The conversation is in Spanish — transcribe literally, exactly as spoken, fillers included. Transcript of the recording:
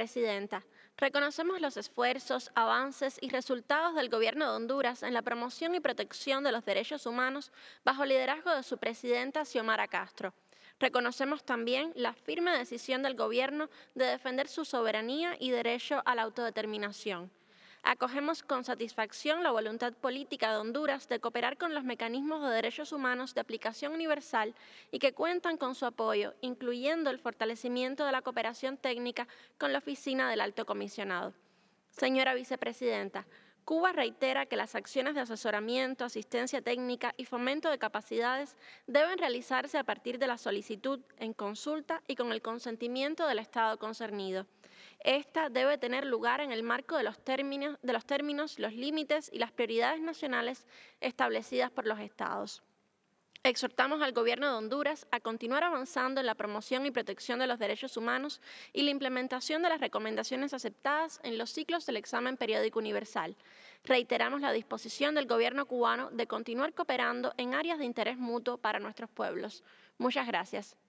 Vicepresidenta, reconocemos los esfuerzos, avances y resultados del Gobierno de Honduras en la promoción y protección de los derechos humanos bajo el liderazgo de su presidenta Xiomara Castro. Reconocemos también la firme decisión del Gobierno de defender su soberanía y derecho a la autodeterminación. Acogemos con satisfacción la voluntad política de Honduras de cooperar con los mecanismos de derechos humanos de aplicación universal y que cuentan con su apoyo, incluyendo el fortalecimiento de la cooperación técnica con la Oficina del Alto Comisionado. Señora Vicepresidenta, Cuba reitera que las acciones de asesoramiento, asistencia técnica y fomento de capacidades deben realizarse a partir de la solicitud, en consulta y con el consentimiento del Estado concernido. Esta debe tener lugar en el marco de los términos, de los términos, los límites y las prioridades nacionales establecidas por los Estados. Exhortamos al Gobierno de Honduras a continuar avanzando en la promoción y protección de los derechos humanos y la implementación de las recomendaciones aceptadas en los ciclos del examen periódico universal. Reiteramos la disposición del Gobierno cubano de continuar cooperando en áreas de interés mutuo para nuestros pueblos. Muchas gracias.